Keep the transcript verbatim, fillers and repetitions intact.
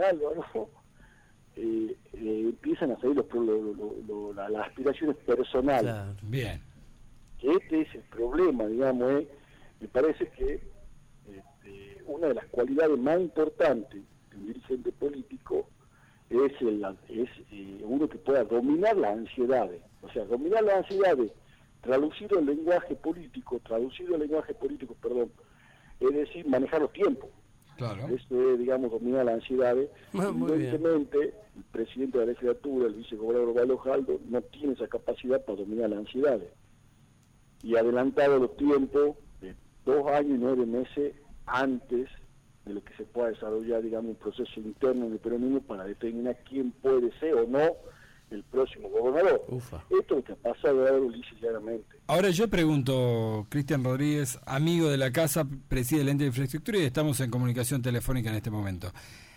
Álvaro, eh, eh, empiezan a salir los, lo, lo, lo, la, las aspiraciones personales. Claro. Bien. Que este es el problema, digamos, eh. me parece que este, una de las cualidades más importantes de un dirigente político es, el, es eh, uno que pueda dominar las ansiedades, o sea, dominar las ansiedades, traducido en lenguaje político, traducido en lenguaje político, perdón, es decir, manejar los tiempos. Claro. Eso es, digamos, dominar las ansiedades. Muy Evidentemente, bien. El presidente de la legislatura, el vicegobernador Balojaldo, no tiene esa capacidad para dominar las ansiedades. Y adelantado los tiempos de dos años y nueve meses antes de lo que se pueda desarrollar, digamos, un proceso interno en el peronismo para determinar quién puede ser o no el próximo gobernador. Ufa. Esto es lo que ha pasado ahora Ulises claramente. Ahora yo pregunto, Cristian Rodríguez, amigo de la casa, preside el ente de infraestructura y estamos en comunicación telefónica en este momento.